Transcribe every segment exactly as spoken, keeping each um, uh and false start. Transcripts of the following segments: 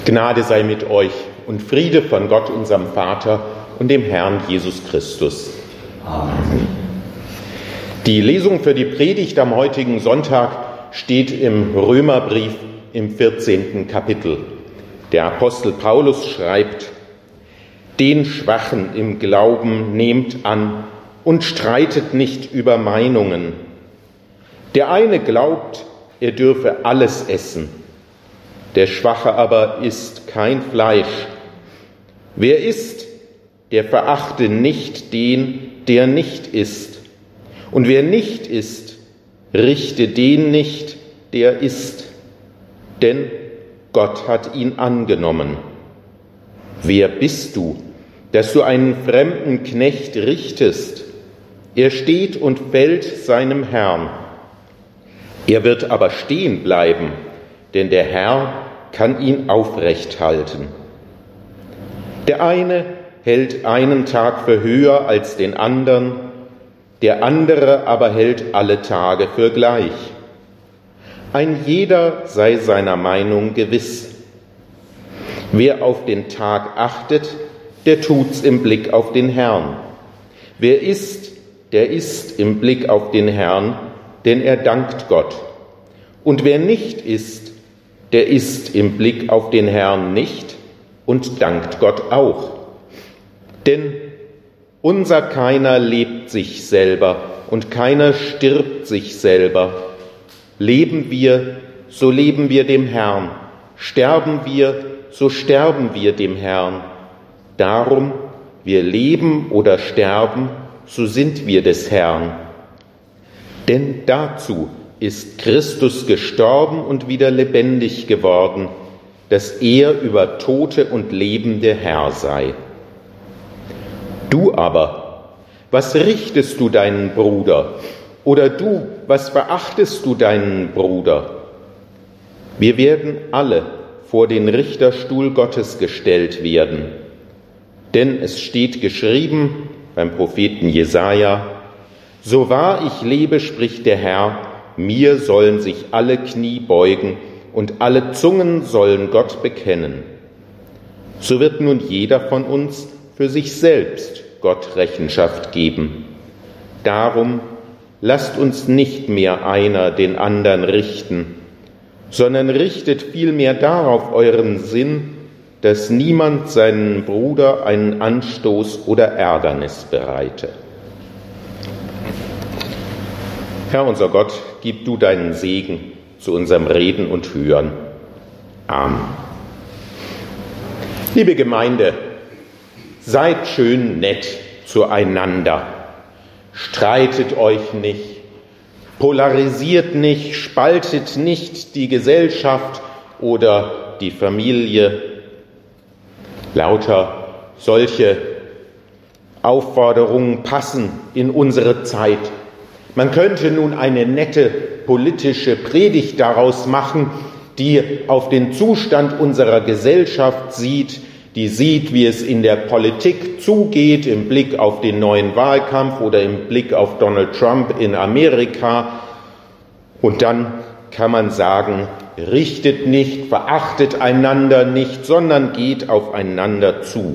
Gnade sei mit euch und Friede von Gott, unserem Vater und dem Herrn Jesus Christus. Amen. Die Lesung für die Predigt am heutigen Sonntag steht im Römerbrief im vierzehnten Kapitel. Der Apostel Paulus schreibt: Den Schwachen im Glauben nehmt an und streitet nicht über Meinungen. Der eine glaubt, er dürfe alles essen. Der Schwache aber isst kein Fleisch. Wer isst, der verachte nicht den, der nicht isst. Und wer nicht isst, richte den nicht, der isst. Denn Gott hat ihn angenommen. Wer bist du, dass du einen fremden Knecht richtest? Er steht und fällt seinem Herrn. Er wird aber stehen bleiben, denn der Herr kann ihn aufrecht halten. Der eine hält einen Tag für höher als den anderen, der andere aber hält alle Tage für gleich. Ein jeder sei seiner Meinung gewiss. Wer auf den Tag achtet, der tut's im Blick auf den Herrn. Wer isst, der isst im Blick auf den Herrn, denn er dankt Gott. Und wer nicht isst, der isst im Blick auf den Herrn nicht und dankt Gott auch. Denn unser keiner lebt sich selber und keiner stirbt sich selber. Leben wir, so leben wir dem Herrn. Sterben wir, so sterben wir dem Herrn. Darum, wir leben oder sterben, so sind wir des Herrn. Denn dazu ist Christus gestorben und wieder lebendig geworden, dass er über Tote und Lebende Herr sei. Du aber, was richtest du deinen Bruder? Oder du, was verachtest du deinen Bruder? Wir werden alle vor den Richterstuhl Gottes gestellt werden. Denn es steht geschrieben beim Propheten Jesaja: So wahr ich lebe, spricht der Herr, mir sollen sich alle Knie beugen und alle Zungen sollen Gott bekennen. So wird nun jeder von uns für sich selbst Gott Rechenschaft geben. Darum lasst uns nicht mehr einer den anderen richten, sondern richtet vielmehr darauf euren Sinn, dass niemand seinen Bruder einen Anstoß oder Ärgernis bereite. Herr unser Gott, gib du deinen Segen zu unserem Reden und Hören. Amen. Liebe Gemeinde, seid schön nett zueinander. Streitet euch nicht, polarisiert nicht, spaltet nicht die Gesellschaft oder die Familie. Lauter solche Aufforderungen passen in unsere Zeit. Man könnte nun eine nette politische Predigt daraus machen, die auf den Zustand unserer Gesellschaft sieht, die sieht, wie es in der Politik zugeht, im Blick auf den neuen Wahlkampf oder im Blick auf Donald Trump in Amerika. Und dann kann man sagen, richtet nicht, verachtet einander nicht, sondern geht aufeinander zu.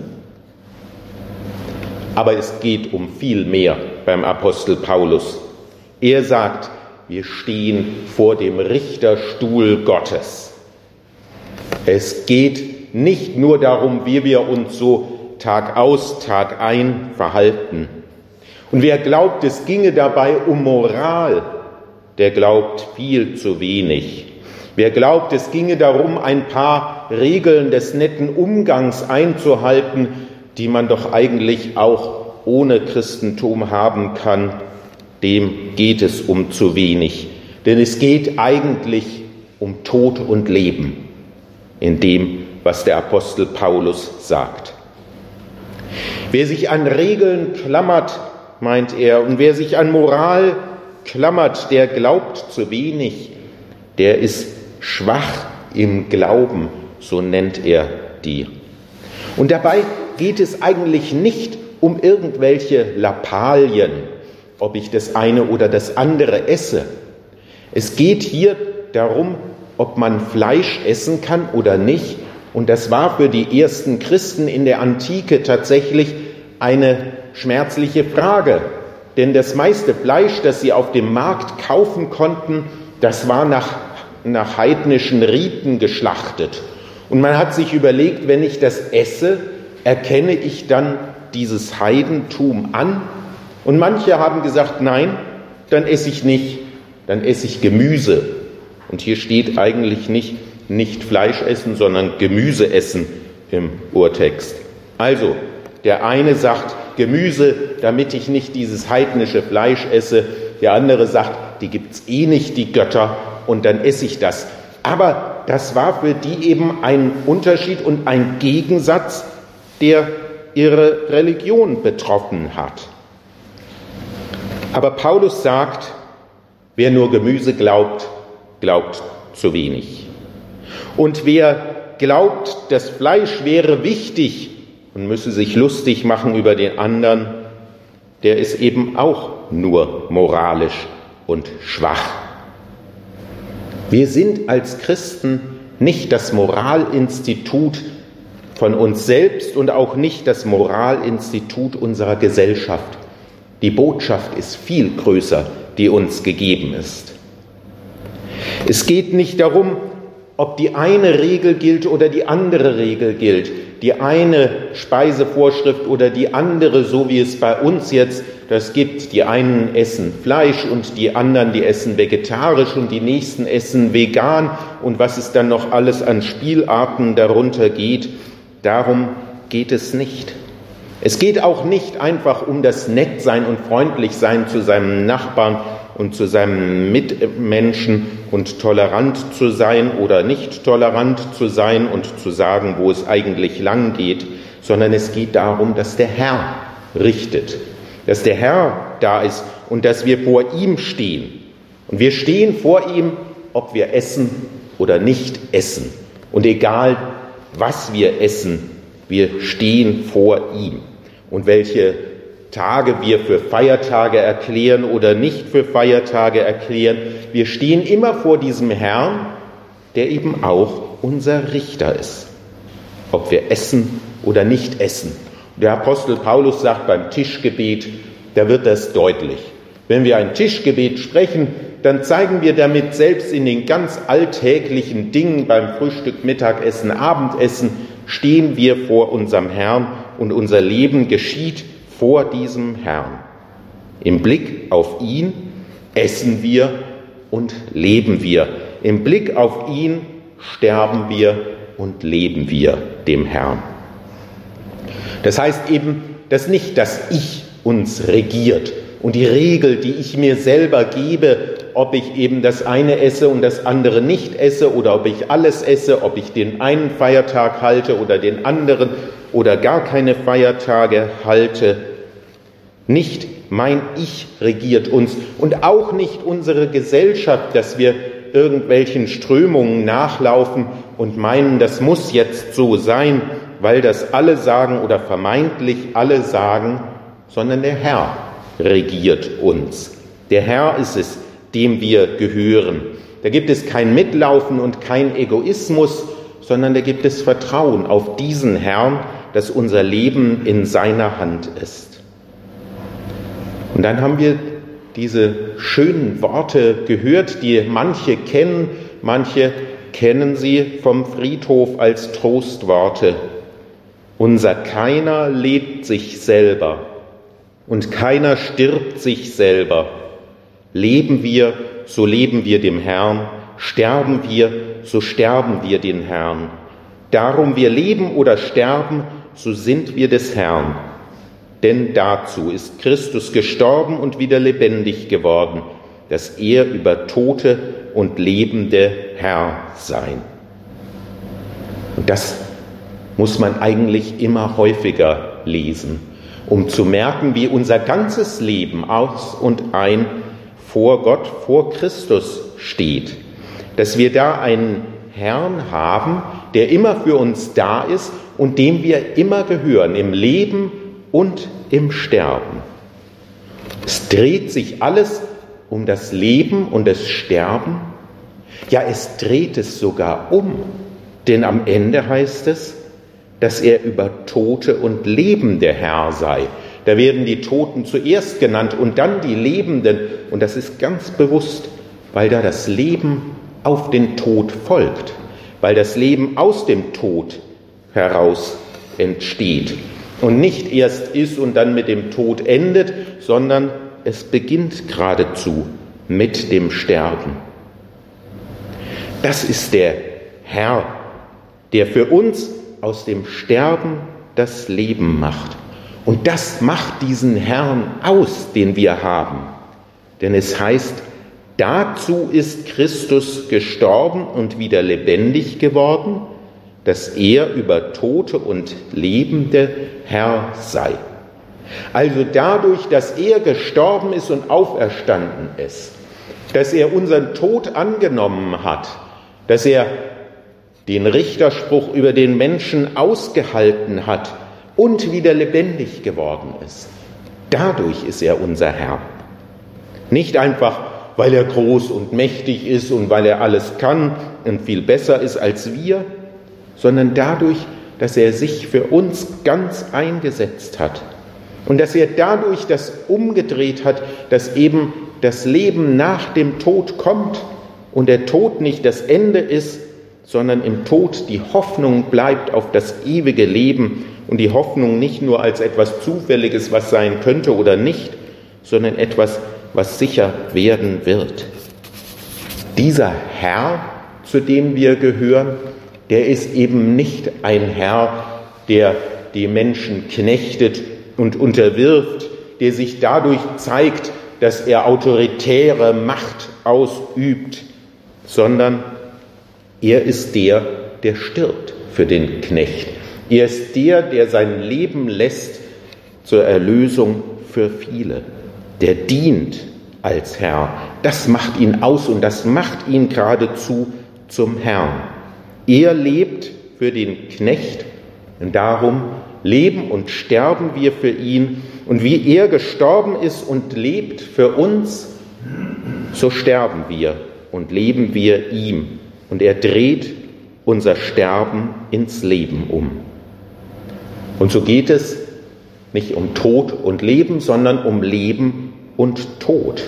Aber es geht um viel mehr beim Apostel Paulus. Er sagt, wir stehen vor dem Richterstuhl Gottes. Es geht nicht nur darum, wie wir uns so Tag aus, Tag ein verhalten. Und wer glaubt, es ginge dabei um Moral, der glaubt viel zu wenig. Wer glaubt, es ginge darum, ein paar Regeln des netten Umgangs einzuhalten, die man doch eigentlich auch ohne Christentum haben kann, dem geht es um zu wenig. Denn es geht eigentlich um Tod und Leben in dem, was der Apostel Paulus sagt. Wer sich an Regeln klammert, meint er, und wer sich an Moral klammert, der glaubt zu wenig, der ist schwach im Glauben, so nennt er die. Und dabei geht es eigentlich nicht um irgendwelche Lappalien, ob ich das eine oder das andere esse. Es geht hier darum, ob man Fleisch essen kann oder nicht Und das war für die ersten Christen in der Antike tatsächlich eine schmerzliche Frage. Denn das meiste Fleisch, das sie auf dem Markt kaufen konnten, das war nach, nach heidnischen Riten geschlachtet. Und man hat sich überlegt, wenn ich das esse, erkenne ich dann dieses Heidentum an? Und manche haben gesagt, nein, dann esse ich nicht, dann esse ich Gemüse. Und hier steht eigentlich nicht, nicht Fleisch essen, sondern Gemüse essen im Urtext. Also, der eine sagt Gemüse, damit ich nicht dieses heidnische Fleisch esse. Der andere sagt, die gibt's eh nicht, die Götter, und dann esse ich das. Aber das war für die eben ein Unterschied und ein Gegensatz, der ihre Religion betroffen hat. Aber Paulus sagt, wer nur Gemüse glaubt, glaubt zu wenig. Und wer glaubt, das Fleisch wäre wichtig und müsse sich lustig machen über den anderen, der ist eben auch nur moralisch und schwach. Wir sind als Christen nicht das Moralinstitut von uns selbst und auch nicht das Moralinstitut unserer Gesellschaft. Die Botschaft ist viel größer, die uns gegeben ist. Es geht nicht darum, ob die eine Regel gilt oder die andere Regel gilt, die eine Speisevorschrift oder die andere, so wie es bei uns jetzt das gibt. Die einen essen Fleisch und die anderen, die essen vegetarisch und die nächsten essen vegan und was es dann noch alles an Spielarten darunter geht. Darum geht es nicht. Es geht auch nicht einfach um das Nettsein und Freundlichsein zu seinem Nachbarn und zu seinem Mitmenschen und tolerant zu sein oder nicht tolerant zu sein und zu sagen, wo es eigentlich lang geht, sondern es geht darum, dass der Herr richtet, dass der Herr da ist und dass wir vor ihm stehen. Und wir stehen vor ihm, ob wir essen oder nicht essen. Und egal, was wir essen, wir stehen vor ihm. Und welche Tage wir für Feiertage erklären oder nicht für Feiertage erklären, wir stehen immer vor diesem Herrn, der eben auch unser Richter ist. Ob wir essen oder nicht essen. Der Apostel Paulus sagt beim Tischgebet, da wird das deutlich. Wenn wir ein Tischgebet sprechen, dann zeigen wir damit selbst in den ganz alltäglichen Dingen beim Frühstück, Mittagessen, Abendessen, stehen wir vor unserem Herrn und unser Leben geschieht vor diesem Herrn. Im Blick auf ihn essen wir und leben wir. Im Blick auf ihn sterben wir und leben wir dem Herrn. Das heißt eben, dass nicht das Ich uns regiert und die Regel, die ich mir selber gebe, ob ich eben das eine esse und das andere nicht esse oder ob ich alles esse, ob ich den einen Feiertag halte oder den anderen oder gar keine Feiertage halte. Nicht mein Ich regiert uns und auch nicht unsere Gesellschaft, dass wir irgendwelchen Strömungen nachlaufen und meinen, das muss jetzt so sein, weil das alle sagen oder vermeintlich alle sagen, sondern der Herr regiert uns. Der Herr ist es, dem wir gehören. Da gibt es kein Mitlaufen und kein Egoismus, sondern da gibt es Vertrauen auf diesen Herrn, dass unser Leben in seiner Hand ist. Und dann haben wir diese schönen Worte gehört, die manche kennen, manche kennen sie vom Friedhof als Trostworte. Unser Keiner lebt sich selber und keiner stirbt sich selber. Leben wir, so leben wir dem Herrn, sterben wir, so sterben wir den Herrn. Darum wir leben oder sterben, so sind wir des Herrn. Denn dazu ist Christus gestorben und wieder lebendig geworden, dass er über Tote und Lebende Herr sei. Und das muss man eigentlich immer häufiger lesen, um zu merken, wie unser ganzes Leben aus und ein vor Gott, vor Christus steht. Dass wir da einen Herrn haben, der immer für uns da ist und dem wir immer gehören, im Leben und im Sterben. Es dreht sich alles um das Leben und das Sterben. Ja, es dreht es sogar um. Denn am Ende heißt es, dass er über Tote und Lebende Herr sei. Da werden die Toten zuerst genannt und dann die Lebenden. Und das ist ganz bewusst, weil da das Leben auf den Tod folgt, weil das Leben aus dem Tod heraus entsteht und nicht erst ist und dann mit dem Tod endet, sondern es beginnt geradezu mit dem Sterben. Das ist der Herr, der für uns aus dem Sterben das Leben macht. Und das macht diesen Herrn aus, den wir haben. Denn es heißt, dazu ist Christus gestorben und wieder lebendig geworden, dass er über Tote und Lebende Herr sei. Also dadurch, dass er gestorben ist und auferstanden ist, dass er unseren Tod angenommen hat, dass er den Richterspruch über den Menschen ausgehalten hat und wieder lebendig geworden ist. Dadurch ist er unser Herr. Nicht einfach, weil er groß und mächtig ist und weil er alles kann und viel besser ist als wir, sondern dadurch, dass er sich für uns ganz eingesetzt hat und dass er dadurch das umgedreht hat, dass eben das Leben nach dem Tod kommt und der Tod nicht das Ende ist, sondern im Tod die Hoffnung bleibt auf das ewige Leben und die Hoffnung nicht nur als etwas Zufälliges, was sein könnte oder nicht, sondern etwas, was sicher werden wird. Dieser Herr, zu dem wir gehören, der ist eben nicht ein Herr, der die Menschen knechtet und unterwirft, der sich dadurch zeigt, dass er autoritäre Macht ausübt, sondern er ist der, der stirbt für den Knecht. Er ist der, der sein Leben lässt zur Erlösung für viele. Der dient als Herr. Das macht ihn aus und das macht ihn geradezu zum Herrn. Er lebt für den Knecht und darum leben und sterben wir für ihn. Und wie er gestorben ist und lebt für uns, so sterben wir und leben wir ihm. Und er dreht unser Sterben ins Leben um. Und so geht es nicht um Tod und Leben, sondern um Leben und Tod.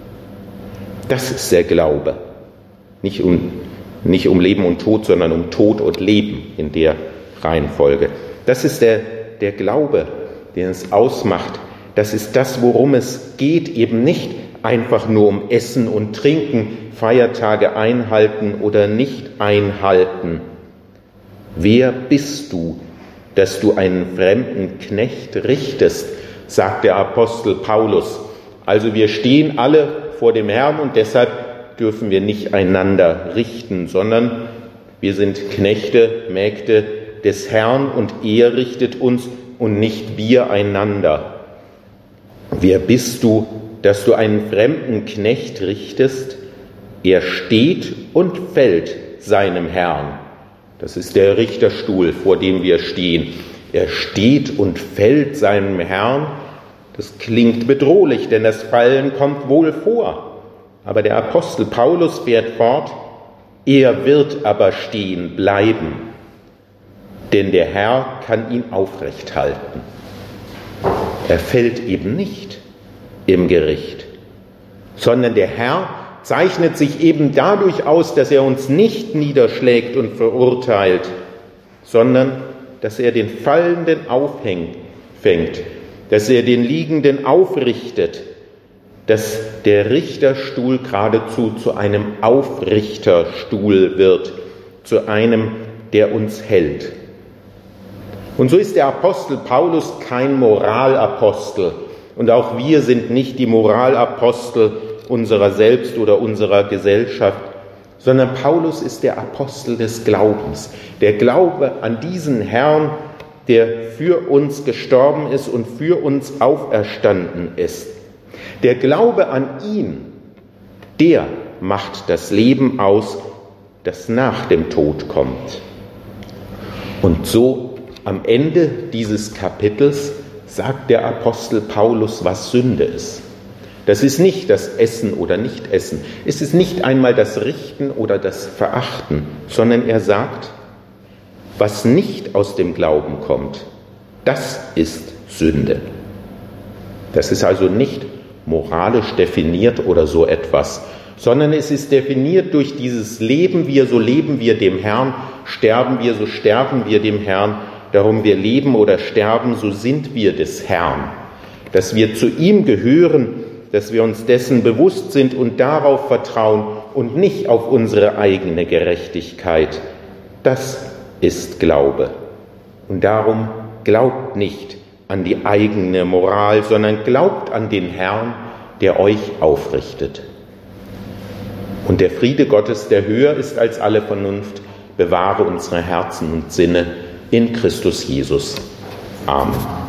Das ist der Glaube. Nicht um, nicht um Leben und Tod, sondern um Tod und Leben in der Reihenfolge. Das ist der, der Glaube, der es ausmacht. Das ist das, worum es geht, eben nicht einfach nur um Essen und Trinken, Feiertage einhalten oder nicht einhalten. Wer bist du, dass du einen fremden Knecht richtest, sagt der Apostel Paulus. Also wir stehen alle vor dem Herrn und deshalb dürfen wir nicht einander richten, sondern wir sind Knechte, Mägde des Herrn und er richtet uns und nicht wir einander. Wer bist du, dass du einen fremden Knecht richtest? Er steht und fällt seinem Herrn. Das ist der Richterstuhl, vor dem wir stehen. Er steht und fällt seinem Herrn. Das klingt bedrohlich, denn das Fallen kommt wohl vor. Aber der Apostel Paulus fährt fort, er wird aber stehen bleiben, denn der Herr kann ihn aufrecht halten. Er fällt eben nicht im Gericht, sondern der Herr zeichnet sich eben dadurch aus, dass er uns nicht niederschlägt und verurteilt, sondern dass er den Fallenden auffängt, dass er den Liegenden aufrichtet, dass der Richterstuhl geradezu zu einem Aufrichterstuhl wird, zu einem, der uns hält. Und so ist der Apostel Paulus kein Moralapostel. Und auch wir sind nicht die Moralapostel unserer selbst oder unserer Gesellschaft, sondern Paulus ist der Apostel des Glaubens. Der Glaube an diesen Herrn, der für uns gestorben ist und für uns auferstanden ist. Der Glaube an ihn, der macht das Leben aus, das nach dem Tod kommt. Und so am Ende dieses Kapitels sagt der Apostel Paulus, was Sünde ist. Das ist nicht das Essen oder Nicht-Essen. Es ist nicht einmal das Richten oder das Verachten, sondern er sagt, Was nicht aus dem Glauben kommt, das ist Sünde. Das ist also nicht moralisch definiert oder so etwas, sondern es ist definiert durch dieses Leben wir, so leben wir dem Herrn, sterben wir, so sterben wir dem Herrn, darum wir leben oder sterben, so sind wir des Herrn. Dass wir zu ihm gehören, dass wir uns dessen bewusst sind und darauf vertrauen und nicht auf unsere eigene Gerechtigkeit. Das ist Glaube. Und darum glaubt nicht an die eigene Moral, sondern glaubt an den Herrn, der euch aufrichtet. Und der Friede Gottes, der höher ist als alle Vernunft, bewahre unsere Herzen und Sinne in Christus Jesus. Amen.